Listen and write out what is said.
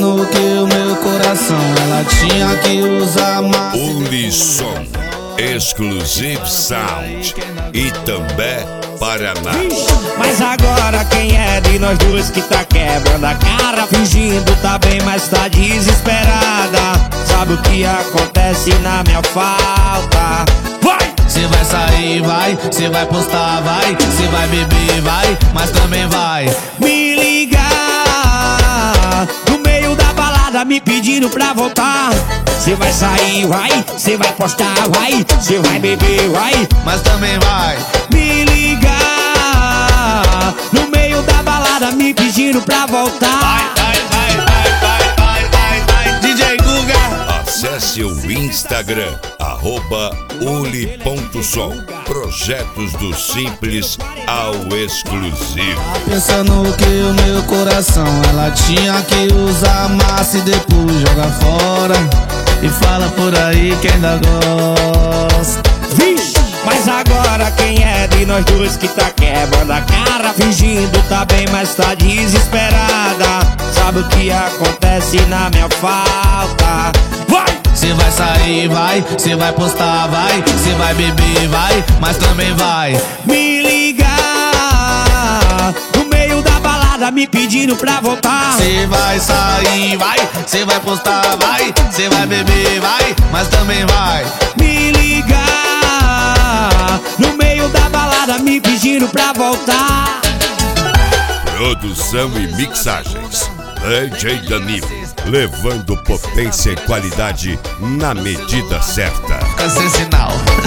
pensando que o meu coração ela tinha que usar mais. Ulisson, Exclusive Sound e também Paraná. Mas agora quem é de nós dois que tá quebrando a cara? Fingindo tá bem, mas tá desesperada. Sabe o que acontece na minha falta? Vai! Cê vai sair, vai, cê vai postar, vai, cê vai beber, vai, mas também vai me ligar no meio da balada me pedindo pra voltar. Cê vai sair, vai, cê vai postar, vai, cê vai beber, vai, mas também vai me ligar no meio da balada me pedindo pra voltar. Vai, DJ Guga. Acesse o Instagram, @uli.som. Projetos do simples ao exclusivo. Tá pensando que o meu coração ela tinha que usar massa e depois joga fora. E fala por aí que ainda gosta. Vixe! Mas agora quem é de nós dois que tá quebrando a cara? Fingindo tá bem, mas tá desesperada. Sabe o que acontece na minha falta? Vai! Cê vai sair, vai, cê vai postar, vai, cê vai beber, vai, mas também vai me ligar no meio da balada me pedindo pra voltar. Cê vai sair, vai, cê vai postar, vai, cê vai beber, vai, mas também vai me ligar no meio da balada me pedindo pra voltar. Produção e mixagens, DJ Danilo, levando potência e qualidade na medida certa. Fica sem sinal.